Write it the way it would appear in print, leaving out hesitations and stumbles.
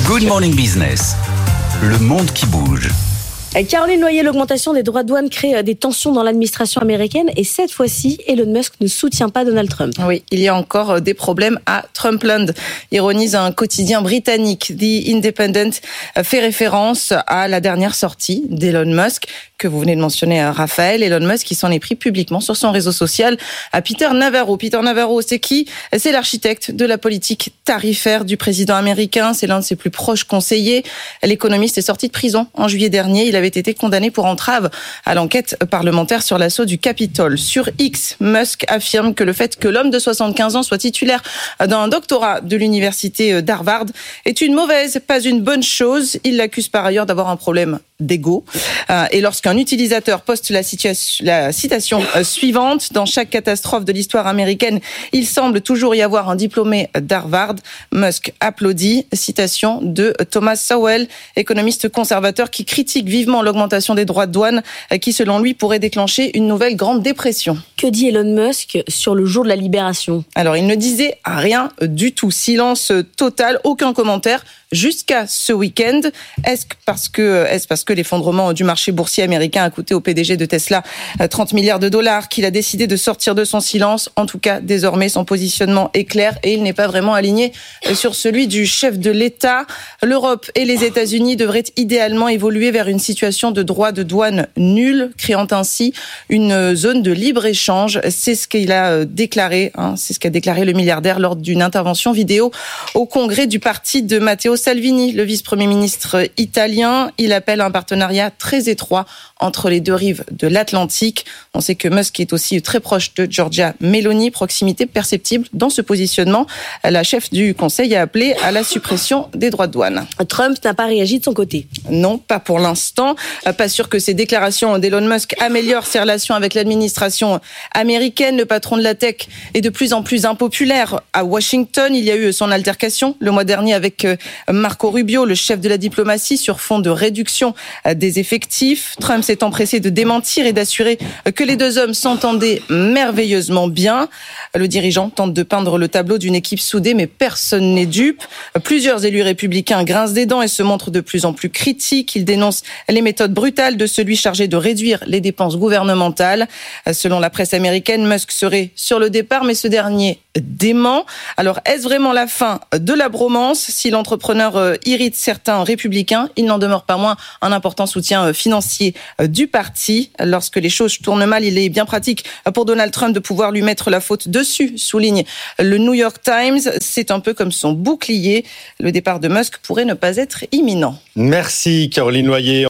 Good Morning Business, le monde qui bouge. Caroline Noyer, l'augmentation des droits de douane crée des tensions dans l'administration américaine et cette fois-ci, Elon Musk ne soutient pas Donald Trump. Oui, il y a encore des problèmes à Trumpland, ironise un quotidien britannique. The Independent fait référence à la dernière sortie d'Elon Musk, que vous venez de mentionner, Raphaël. Elon Musk qui s'en est pris publiquement sur son réseau social à Peter Navarro. Peter Navarro, c'est qui ? C'est l'architecte de la politique tarifaire du président américain. C'est l'un de ses plus proches conseillers. L'économiste est sorti de prison en juillet dernier. Il avait été condamné pour entrave à l'enquête parlementaire sur l'assaut du Capitole. Sur X, Musk affirme que le fait que l'homme de 75 ans soit titulaire d'un doctorat de l'université d'Harvard est une mauvaise, pas une bonne chose. Il l'accuse par ailleurs d'avoir un problème d'ego. Et lorsqu'un utilisateur poste la citation suivante, dans chaque catastrophe de l'histoire américaine, il semble toujours y avoir un diplômé d'Harvard. Musk applaudit. Citation de Thomas Sowell, économiste conservateur qui critique vivement l'augmentation des droits de douane qui, selon lui, pourrait déclencher une nouvelle grande dépression. Que dit Elon Musk sur le jour de la libération ? Alors, il ne disait rien du tout. Silence total, aucun commentaire jusqu'à ce week-end. Est-ce parce que l'effondrement du marché boursier américain a coûté au PDG de Tesla 30 milliards de dollars qu'il a décidé de sortir de son silence ? En tout cas, désormais, son positionnement est clair et il n'est pas vraiment aligné sur celui du chef de l'État. L'Europe et les États-Unis devraient idéalement évoluer vers une situation de droit de douane nul, créant ainsi une zone de libre-échange. C'est ce qu'il a déclaré, c'est ce qu'a déclaré le milliardaire lors d'une intervention vidéo au congrès du parti de Matteo Salvini, le vice-premier ministre italien. Il appelle un partenariat très étroit entre les deux rives de l'Atlantique. On sait que Musk est aussi très proche de Giorgia Meloni, proximité perceptible dans ce positionnement. La chef du Conseil a appelé à la suppression des droits de douane. Trump n'a pas réagi de son côté. Non, pas pour l'instant. Pas sûr que ces déclarations d'Elon Musk améliorent ses relations avec l'administration américaine. Le patron de la tech est de plus en plus impopulaire à Washington. Il y a eu son altercation le mois dernier avec Marco Rubio, le chef de la diplomatie, sur fond de réduction des effectifs. Trump s'est empressé de démentir et d'assurer que les deux hommes s'entendaient merveilleusement bien. Le dirigeant tente de peindre le tableau d'une équipe soudée, mais personne n'est dupe. Plusieurs élus républicains grincent des dents et se montrent de plus en plus critiques. Ils dénoncent les méthodes brutales de celui chargé de réduire les dépenses gouvernementales. Selon la presse américaine, Musk serait sur le départ, mais ce dernier dément. Alors, est-ce vraiment la fin de la bromance ? Si l'entrepreneur irrite certains républicains, il n'en demeure pas moins un important soutien financier du parti. Lorsque les choses tournent mal, il est bien pratique pour Donald Trump de pouvoir lui mettre la faute dessus, souligne le New York Times. C'est un peu comme son bouclier. Le départ de Musk pourrait ne pas être imminent. Merci Caroline Noyer.